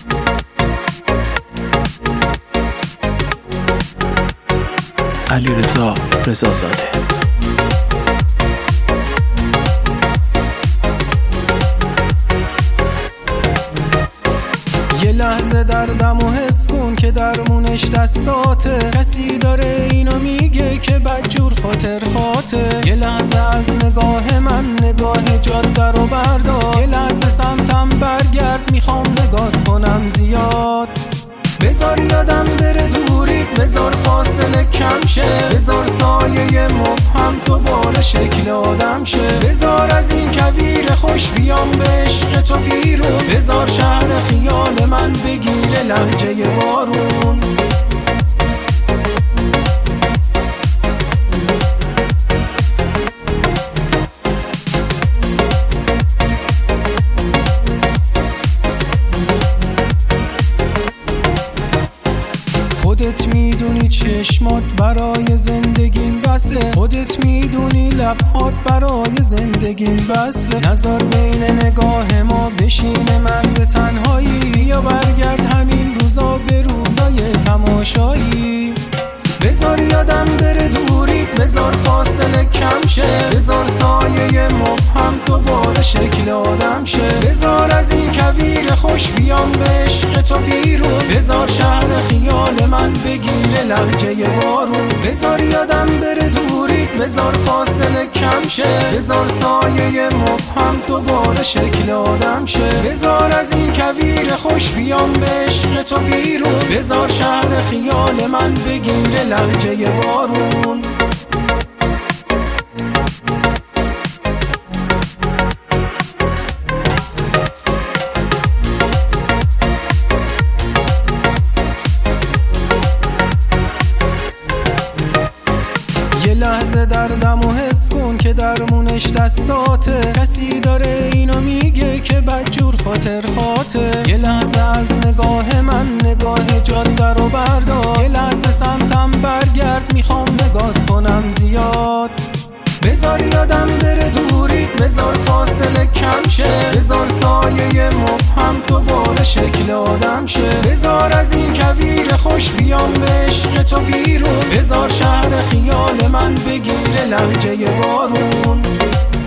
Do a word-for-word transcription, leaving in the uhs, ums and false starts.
علیرضا رضازاده. یه لحظه دردم و حس کن که درمونش دستاته. کسی داره اینو میگه که بدجور خاطر خاطر. یه لحظه از نگاه من نگاه جاده رو بردار. یه لحظه سمتم برگرد میخوام نگات کنم زیاد. بذار یادم بره دوریت، بذار فاصله کم شه، بذار سایه مبهم دوباره شکل آدم شه. بذار از این کویر خوش بیام به عشق تو بیرون. بذار شهر خیال من بگیره لهجه بارون. خودت میدونی چشمات برای زندگیم بسه. خودت میدونی لبهات برای زندگیم بسه. نظر بین نگاه ما بشینه مرز تنهایی. یا برگرد همین روزا به روزای تماشایی. بذار یادم بره دوریت، بذار فاصله کم شه، بذار سایه مبهم دوباره شکل آدم شه. بذار از این کویر خوش بیام به عشق تو بیرون. بذار شهر خیال من بگیره لهجه بارون. بذار یادم بره دوریت، بذار فاصله کم شه، بذار سایه مبهم دوباره شکل آدم شه. بذار از این کویر خوش بیام به عشق تو بیرون. بذار شهر خیال من بگیره لهجه بارون. یه لحظه دردم و حس کن که درمونش دستاته. کسی داره اینو میگه که بدجور خاطر خاطر. یه لحظه از نگاه من نگاه جاده رو بردار. یه لحظه سمتم برگرد میخوام نگات کنم زیاد. بذار یادم بره دوریت، بذار فاصله کم شه، بذار سایه مبهم دوباره شکل آدم شه. بذار از این کویر خوش بیام به عشق تو بیرون. بذار شهر خیال من بگیره لهجه بارون.